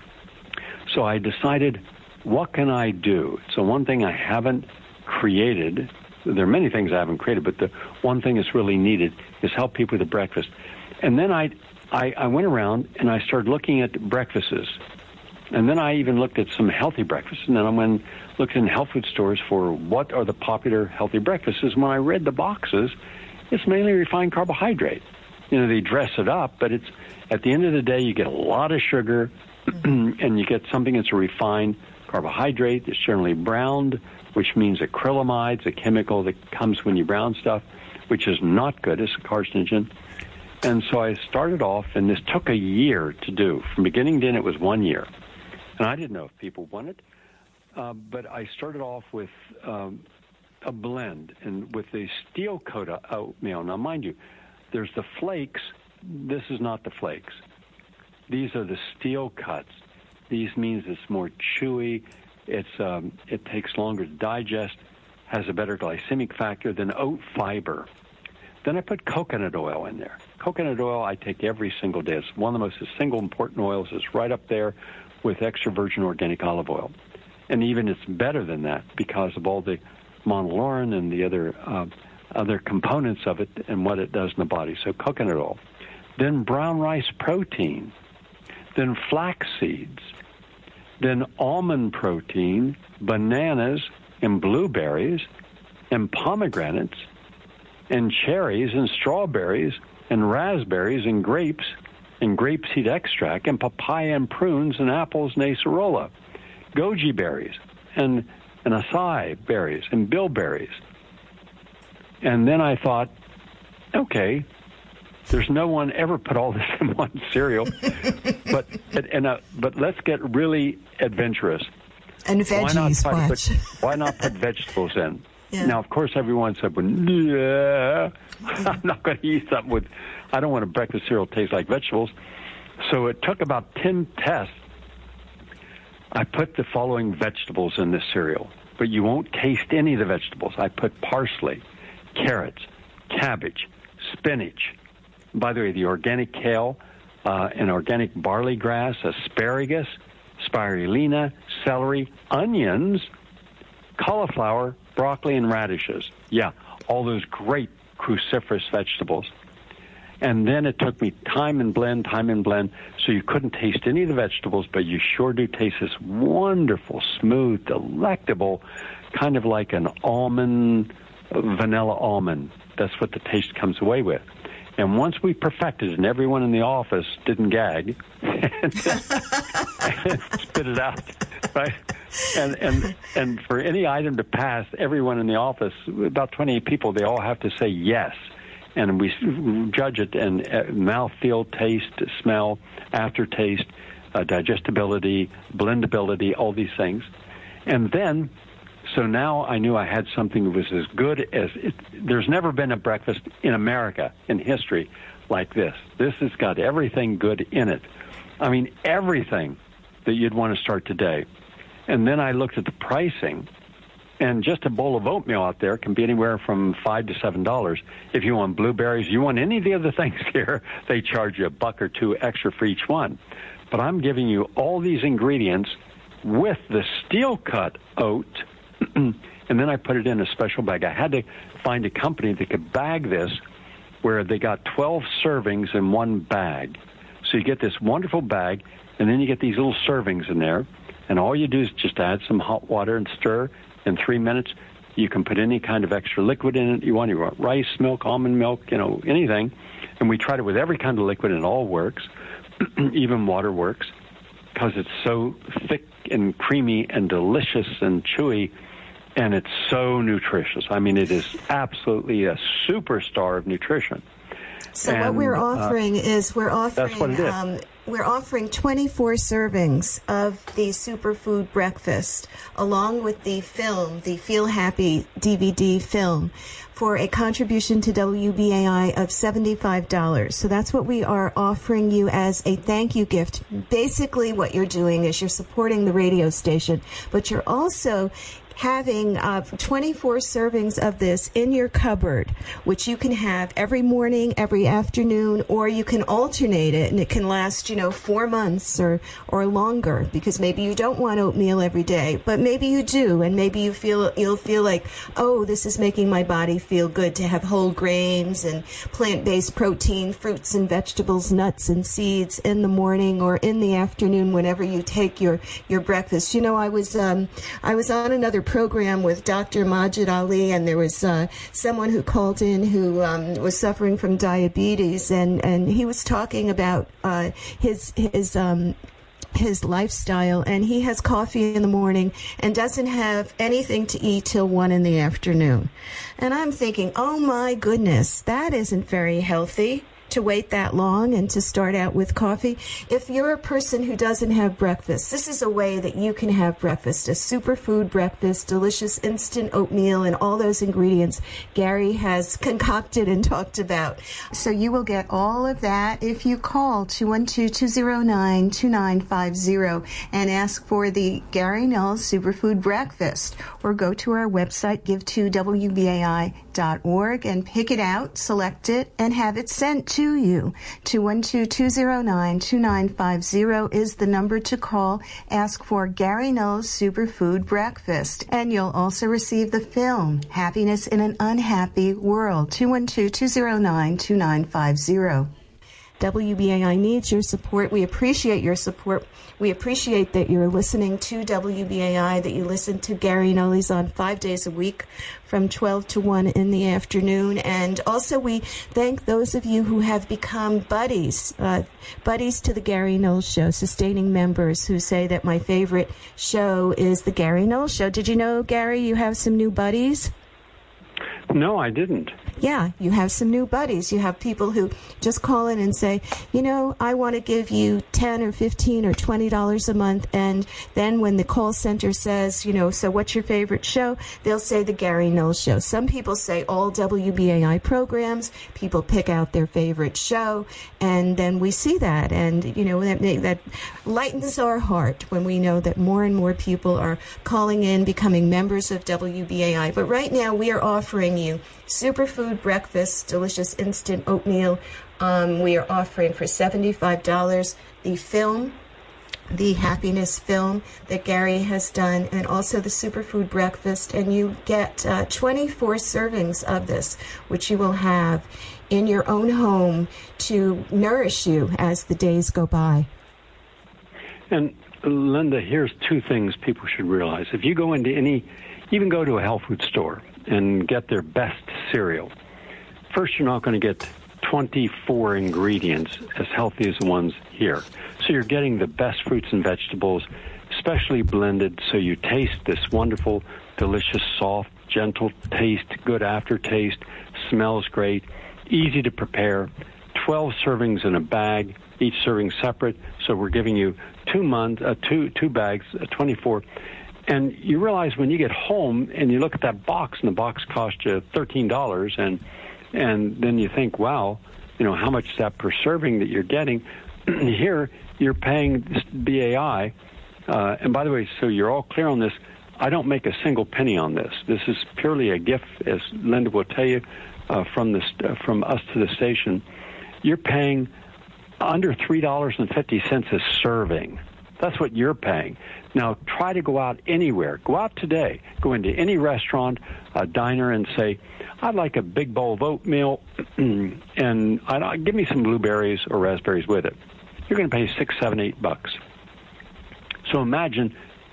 So I decided, what can I do? So one thing I haven't created, there are many things I haven't created, but the one thing that's really needed is help people with the breakfast. And then I, I, I went around and I started looking at breakfasts. And then I even looked at some healthy breakfasts. And then I went looked in health food stores for what are the popular healthy breakfasts. And when I read the boxes, it's mainly refined carbohydrate. You know, they dress it up, but it's at the end of the day, you get a lot of sugar, and you get something that's a refined carbohydrate. It's generally browned, which means acrylamides, a chemical that comes when you brown stuff, which is not good. It's a carcinogen. And so I started off, and this took a year to do. From beginning to end, it was one year. And I didn't know if people wanted, uh, but I started off with um, a blend, and with the steel coat oatmeal. Now, mind you, there's the flakes. This is not the flakes. These are the steel cuts. These means it's more chewy. It's um, it takes longer to digest, has a better glycemic factor than oat fiber. Then I put coconut oil in there. Coconut oil I take every single day. It's one of the most single important oils. It's right up there with extra virgin organic olive oil. And even it's better than that because of all the monolaurin and the other uh, other components of it and what it does in the body. So coconut oil. Then brown rice protein. Then flax seeds. Then almond protein, bananas and blueberries and pomegranates and cherries and strawberries and raspberries and grapes and grapeseed extract and papaya and prunes and apples and acerola, goji berries and, and acai berries and bilberries. And then I thought, okay, there's no one ever put all this in one cereal, but and uh, but let's get really adventurous. And veggies, why not watch. Put, why not put vegetables in? Yeah. Now, of course, everyone said, well, yeah, I'm not going to eat something with, I don't want a breakfast cereal to taste like vegetables. So it took about ten tests. I put the following vegetables in this cereal, but you won't taste any of the vegetables. I put parsley, carrots, cabbage, spinach. By the way, the organic kale uh, and organic barley grass, asparagus, spirulina, celery, onions, cauliflower, broccoli, and radishes. Yeah, all those great cruciferous vegetables. And then it took me time and blend, time and blend, so you couldn't taste any of the vegetables, but you sure do taste this wonderful, smooth, delectable, kind of like an almond, vanilla almond. That's what the taste comes away with. And once we perfected it, and everyone in the office didn't gag and, and spit it out, right? And and and for any item to pass, everyone in the office, about twenty-eight people, they all have to say yes. And we judge it in uh, mouthfeel, taste, smell, aftertaste, uh, digestibility, blendability, all these things. And then, so now I knew I had something that was as good as, it, there's never been a breakfast in America in history like this. This has got everything good in it. I mean, everything that you'd want to start today. And then I looked at the pricing, and just a bowl of oatmeal out there can be anywhere from five to seven dollars. If you want blueberries, you want any of the other things here, they charge you a buck or two extra for each one. But I'm giving you all these ingredients with the steel cut oat, and then I put it in a special bag. I had to find a company that could bag this, where they got twelve servings in one bag. So you get this wonderful bag, and then you get these little servings in there. And all you do is just add some hot water and stir. In three minutes, you can put any kind of extra liquid in it you want. You want rice, milk, almond milk, you know, anything. And we tried it with every kind of liquid, and it all works. Even water works, because it's so thick and creamy and delicious and chewy, and it's so nutritious. I mean, it is absolutely a superstar of nutrition. So and, what we're offering uh, is we're offering that's what it is. Um, we're offering twenty-four servings of the Superfood Breakfast, along with the film, the Feel Happy D V D film, for a contribution to W B A I of seventy-five dollars. So that's what we are offering you as a thank you gift. Basically, what you're doing is you're supporting the radio station, but you're also having uh, twenty-four servings of this in your cupboard, which you can have every morning, every afternoon, or you can alternate it, and it can last, you know, four months or, or longer, because maybe you don't want oatmeal every day, but maybe you do, and maybe you feel, you'll feel like, oh, this is making my body feel good to have whole grains and plant-based protein, fruits and vegetables, nuts and seeds in the morning or in the afternoon whenever you take your, your breakfast. You know, I was, um, I was on another program with Doctor Majid Ali, and there was uh, someone who called in who um, was suffering from diabetes, and, and he was talking about uh, his his um, his lifestyle, and he has coffee in the morning and doesn't have anything to eat till one in the afternoon. And I'm thinking, oh my goodness, that isn't very healthy to wait that long and to start out with coffee. If you're a person who doesn't have breakfast, this is a way that you can have breakfast, a superfood breakfast, delicious instant oatmeal, and all those ingredients Gary has concocted and talked about. So you will get all of that if you call two one two, two zero nine, two nine five zero and ask for the Gary Null Superfood Breakfast, or go to our website, give to W B A I dot org, and pick it out, select it, and have it sent to to you. two one two, two zero nine, two nine five zero is the number to call. Ask for Gary Null's Superfood Breakfast, and you'll also receive the film, Happiness in an Unhappy World. two one two, two zero nine, two nine five zero. W B A I needs your support. We appreciate your support. We appreciate that you're listening to W B A I, that you listen to Gary Null on five days a week from twelve to one in the afternoon. And also we thank those of you who have become buddies, uh, buddies to the Gary Null Show, sustaining members who say that my favorite show is the Gary Null Show. Did you know, Gary, you have some new buddies? No, I didn't. Yeah, you have some new buddies. You have people who just call in and say, you know, I want to give you ten or fifteen or twenty dollars a month. And then when the call center says, you know, so what's your favorite show? They'll say the Gary Null Show. Some people say all W B A I programs. People pick out their favorite show. And then we see that. And, you know, that, that lightens our heart when we know that more and more people are calling in, becoming members of W B A I. But right now we are offering you Superfood Breakfast, delicious instant oatmeal. Um, we are offering for seventy-five dollars the film, the happiness film that Gary has done, and also the Superfood Breakfast. And you get uh, twenty-four servings of this, which you will have in your own home to nourish you as the days go by. And Linda, here's two things people should realize. If you go into any, even go to a health food store and get their best cereal, first, you're not going to get twenty-four ingredients as healthy as the ones here. So you're getting the best fruits and vegetables, specially blended, so you taste this wonderful, delicious, soft, gentle taste, good aftertaste, smells great, easy to prepare, twelve servings in a bag, each serving separate. So we're giving you two months, uh, two two bags, uh, twenty-four. And you realize when you get home and you look at that box, and the box cost you thirteen dollars, and and then you think, wow, you know, how much is that per serving that you're getting? Here, you're paying B A I. Uh, and by the way, so you're all clear on this, I don't make a single penny on this. This is purely a gift, as Linda will tell you, uh, from, the, uh, from us to the station. You're paying under three dollars and fifty cents a serving. That's what you're paying. Now, try to go out anywhere. Go out today. Go into any restaurant, a diner, and say, I'd like a big bowl of oatmeal, and I'd, give me some blueberries or raspberries with it. You're going to pay six, seven, eight bucks. So imagine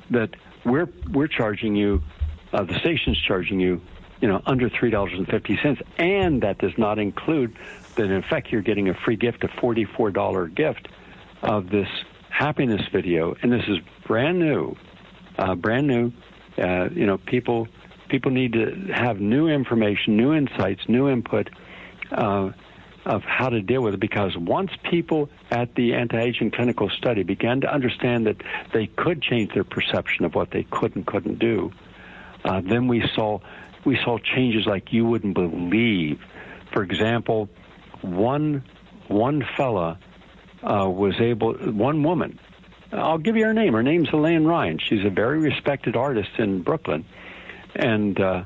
that we're we're charging you, uh, the station's charging you, you know, under three dollars and fifty cents, and that does not include that. In fact, you're getting a free gift, a forty-four dollars gift of this happiness video, and this is brand new, uh, brand new. Uh, you know, people people need to have new information, new insights, new input uh, of how to deal with it. Because once people at the anti-aging clinical study began to understand that they could change their perception of what they could and couldn't do, uh, then we saw we saw changes like you wouldn't believe. For example, one one fella uh, was able, one woman. I'll give you her name. Her name's Elaine Ryan. She's a very respected artist in Brooklyn, and uh,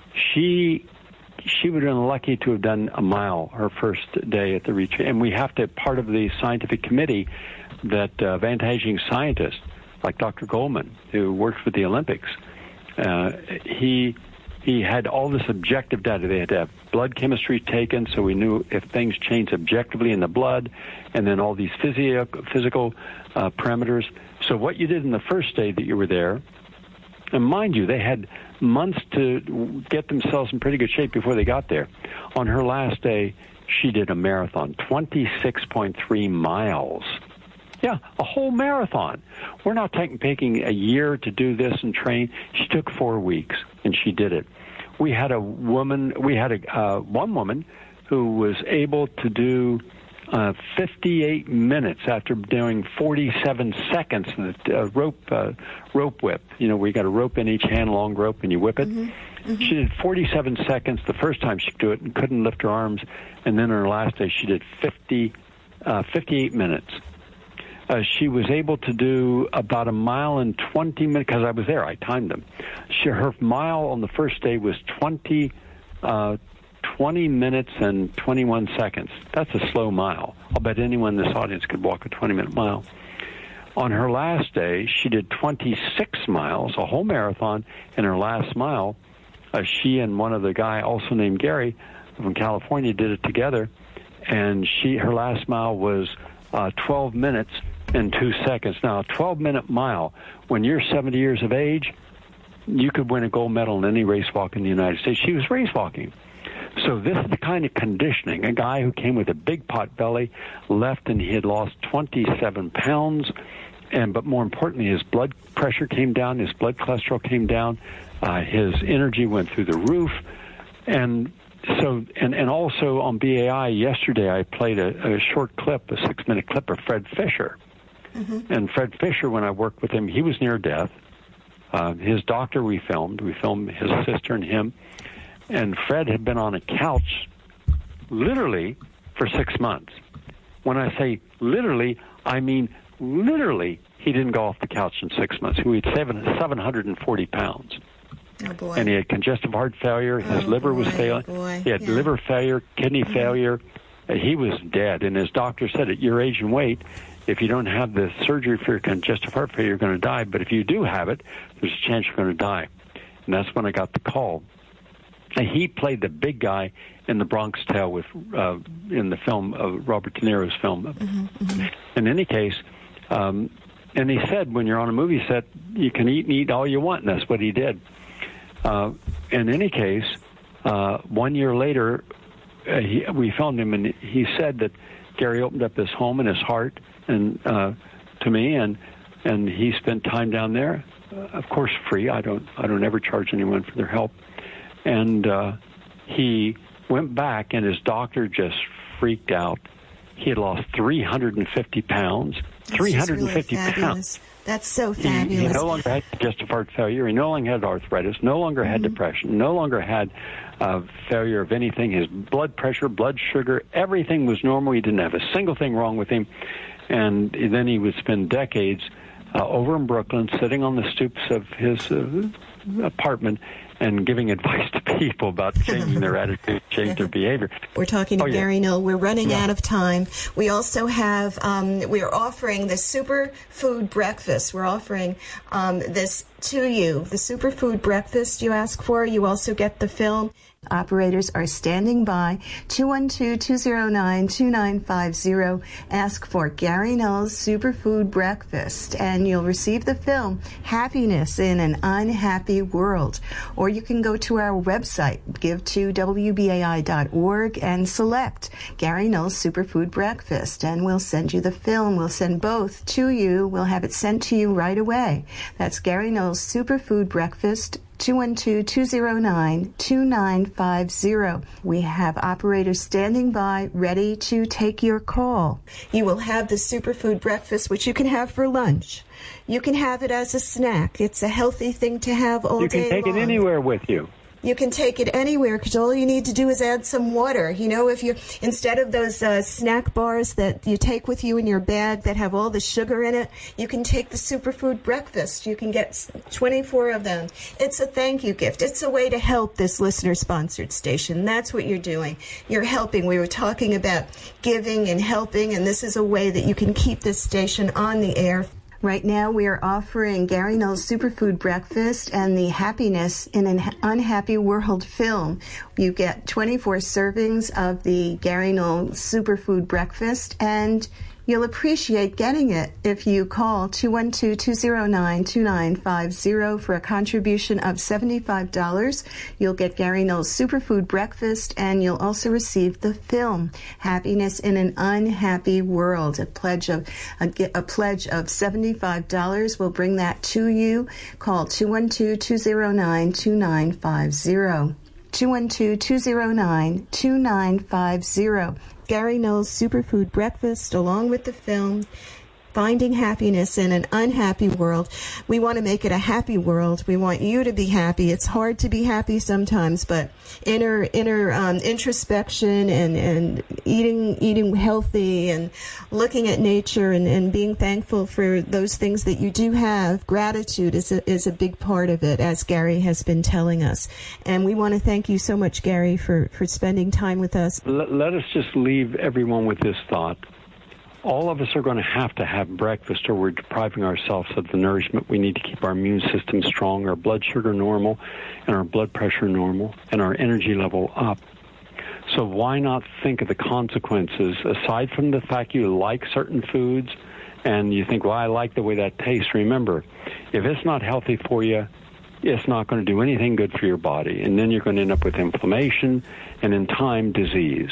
she she would have been lucky to have done a mile her first day at the retreat. And we have to, part of the scientific committee that uh, of anti-aging scientists like Doctor Goldman, who works with the Olympics, uh, he he had all this objective data. They had to have blood chemistry taken, so we knew if things changed objectively in the blood, and then all these physio- physical uh, parameters. So what you did in the first day that you were there, and mind you, they had months to get themselves in pretty good shape before they got there. On her last day, she did a marathon, twenty-six point three miles. Yeah, a whole marathon. We're not taking, taking a year to do this and train. She took four weeks, and she did it. We had a woman, we had a uh, one woman who was able to do uh, fifty-eight minutes after doing forty-seven seconds of the uh, rope uh, rope whip. You know, we got a rope in each hand, long rope, and you whip it. Mm-hmm. Mm-hmm. She did forty-seven seconds the first time she could do it and couldn't lift her arms. And then on her last day, she did fifty, uh, fifty-eight minutes. Uh, she was able to do about a mile and twenty minutes, because I was there, I timed them. She, her mile on the first day was twenty, uh, twenty minutes and twenty-one seconds. That's a slow mile. I'll bet anyone in this audience could walk a twenty-minute mile. On her last day, she did twenty-six miles, a whole marathon. In her last mile, uh, she and one other guy, also named Gary, from California, did it together. And she, her last mile was uh, twelve minutes and two seconds. Now, a twelve-minute mile, when you're seventy years of age, you could win a gold medal in any race walk in the United States. She was race walking. So this is the kind of conditioning. A guy who came with a big pot belly, left and he had lost twenty-seven pounds, and but more importantly, his blood pressure came down, his blood cholesterol came down, uh, his energy went through the roof, and so and, and also on B A I yesterday, I played a, a short clip, a six-minute clip of Fred Fisher. Mm-hmm. And Fred Fisher, when I worked with him, he was near death. Uh, his doctor we filmed. We filmed his sister and him. And Fred had been on a couch literally for six months. When I say literally, I mean literally he didn't go off the couch in six months. He weighed seven, seven hundred forty pounds. Oh, boy. And he had congestive heart failure. His oh, liver boy, was failing. Boy. He had yeah. liver failure, kidney mm-hmm. failure. Uh, he was dead. And his doctor said, at your age and weight, if you don't have the surgery for your congestive heart failure, you're going to die. But if you do have it, there's a chance you're going to die. And that's when I got the call. And he played the big guy in The Bronx Tale with uh, in the film, uh, Robert De Niro's film. Mm-hmm, mm-hmm. In any case, um, and he said, when you're on a movie set, you can eat and eat all you want, and that's what he did. Uh, in any case, uh, one year later, uh, he, we filmed him, and he said that Gary opened up his home and his heart and uh, to me, and and he spent time down there, uh, of course, free. I don't I don't ever charge anyone for their help. And uh, he went back, and his doctor just freaked out. He had lost three hundred fifty pounds. That's three hundred fifty really pounds. That's so He, fabulous. he no longer had congestive heart failure. He no longer had arthritis. No longer had mm-hmm. depression. No longer had uh, failure of anything. His blood pressure, blood sugar, everything was normal. He didn't have a single thing wrong with him. And then he would spend decades uh, over in Brooklyn, sitting on the stoops of his uh, apartment and giving advice to people about changing their attitude, change their behavior. We're talking to oh, Gary yeah. Null. We're running yeah. out of time. We also have, um, we're offering the Superfood Breakfast. We're offering um, this to you. The Superfood Breakfast you ask for. You also get the film Operators are standing by. two one two, two zero nine, two nine five zero. Ask for Gary Null's Superfood Breakfast, and you'll receive the film Happiness in an Unhappy World. Or you can go to our website, give to W B A I dot org, and select Gary Null's Superfood Breakfast, and we'll send you the film. We'll send both to you. We'll have it sent to you right away. That's Gary Null's Superfood Breakfast, two one two, two zero nine, two nine five zero. We have operators standing by, ready to take your call. You will have the Superfood Breakfast, which you can have for lunch. You can have it as a snack. It's a healthy thing to have all day long. You can take it anywhere with you. You can take it anywhere because all you need to do is add some water. You know, if you, instead of those uh, snack bars that you take with you in your bag that have all the sugar in it, you can take the Superfood Breakfast. You can get twenty-four of them. It's a thank you gift. It's a way to help this listener-sponsored station. That's what you're doing. You're helping. We were talking about giving and helping, and this is a way that you can keep this station on the air. Right now, we are offering Gary Null's Superfood Breakfast and the Happiness in an Unhappy World film. You get twenty-four servings of the Gary Null Superfood Breakfast, and you'll appreciate getting it if you call two one two, two zero nine, two nine five zero for a contribution of seventy-five dollars. You'll get Gary Null's Superfood Breakfast, and you'll also receive the film Happiness in an Unhappy World. A pledge of a, a pledge of seventy-five dollars will bring that to you. Call two one two, two zero nine, two nine five zero. two one two, two zero nine, two nine five zero. Gary Null's Superfood Breakfast, along with the film Finding Happiness in an Unhappy World. We want to make it a happy world. We want you to be happy. It's hard to be happy sometimes, but inner inner um, introspection and, and eating eating healthy and looking at nature and, and being thankful for those things that you do have. Gratitude is a, is a big part of it, as Gary has been telling us. And we want to thank you so much, Gary, for, for spending time with us. Let, let us just leave everyone with this thought. All of us are going to have to have breakfast, or we're depriving ourselves of the nourishment we need to keep our immune system strong, our blood sugar normal, and our blood pressure normal, and our energy level up. So why not think of the consequences, aside from the fact you like certain foods and you think, well, I like the way that tastes. Remember, if it's not healthy for you, it's not going to do anything good for your body, and then you're going to end up with inflammation and, in time, disease.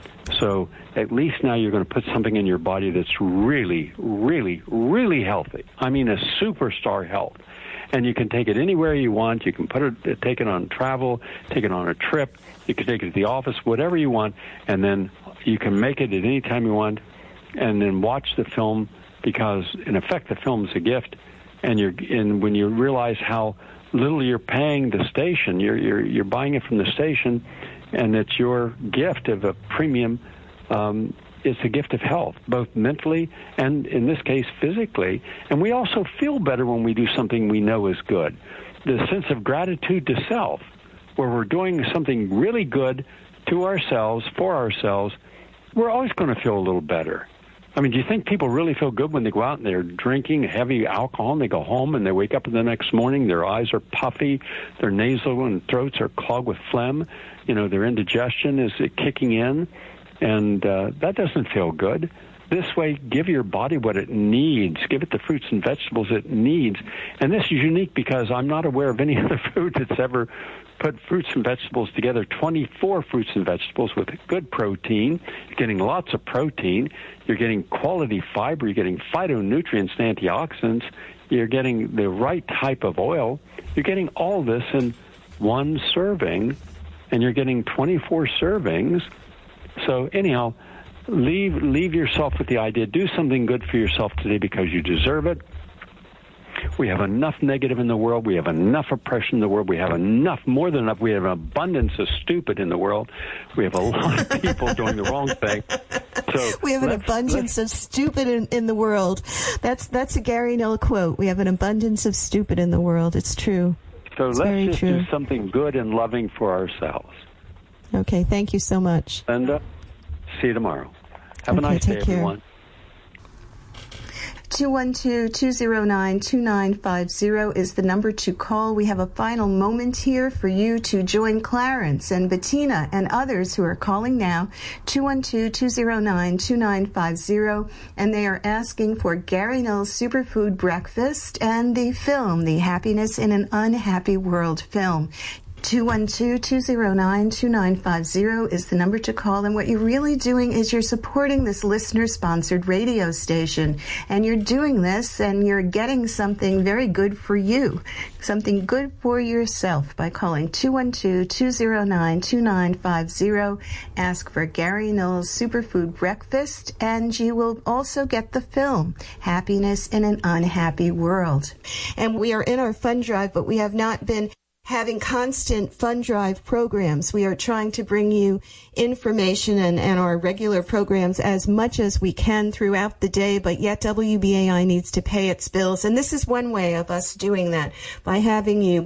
So at least now you're going to put something in your body that's really, really, really healthy. I mean, a superstar health. And you can take it anywhere you want. You can put it, take it on travel, take it on a trip. You can take it to the office, whatever you want. And then you can make it at any time you want, and then watch the film, because, in effect, the film is a gift. And you're, and when you realize how little you're paying the station, you're, you're, you're buying it from the station, and it's your gift of a premium. Um, it's a gift of health, both mentally and, in this case, physically. And we also feel better when we do something we know is good. The sense of gratitude to self, where we're doing something really good to ourselves, for ourselves, we're always going to feel a little better. I mean, do you think people really feel good when they go out and they're drinking heavy alcohol and they go home and they wake up the next morning, their eyes are puffy, their nasal and throats are clogged with phlegm, you know, their indigestion is kicking in, and uh, that doesn't feel good. This way, give your body what it needs. Give it the fruits and vegetables it needs. And this is unique because I'm not aware of any other food that's ever put fruits and vegetables together, twenty-four fruits and vegetables with good protein. You're getting lots of protein. You're getting quality fiber. You're getting phytonutrients and antioxidants. You're getting the right type of oil. You're getting all this in one serving, and you're getting twenty-four servings. So anyhow, leave leave yourself with the idea. Do something good for yourself today because you deserve it. We have enough negative in the world. We have enough oppression in the world. We have enough, more than enough. We have an abundance of stupid in the world. We have a lot of people doing the wrong thing. So we have an abundance of stupid in, in the world. That's that's a Gary Null quote. We have an abundance of stupid in the world. It's true. So it's let's just true. do something good and loving for ourselves. Okay, thank you so much. And uh, see you tomorrow. Have okay, a nice day, care. everyone. two one two, two zero nine, two nine five zero is the number to call. We have a final moment here for you to join Clarence and Bettina and others who are calling now, two one two, two zero nine, two nine five zero, and they are asking for Gary Null's Superfood Breakfast and the film, the Happiness in an Unhappy World film. two one two, two zero nine, two nine five zero is the number to call, and what you're really doing is you're supporting this listener-sponsored radio station, and you're doing this and you're getting something very good for you, something good for yourself by calling two one two, two zero nine, two nine five zero. Ask for Gary Null's Superfood Breakfast, and you will also get the film, Happiness in an Unhappy World. And we are in our fund drive, but we have not been having constant fund drive programs. We are trying to bring you information and, and our regular programs as much as we can throughout the day, but yet W B A I needs to pay its bills. And this is one way of us doing that, by having you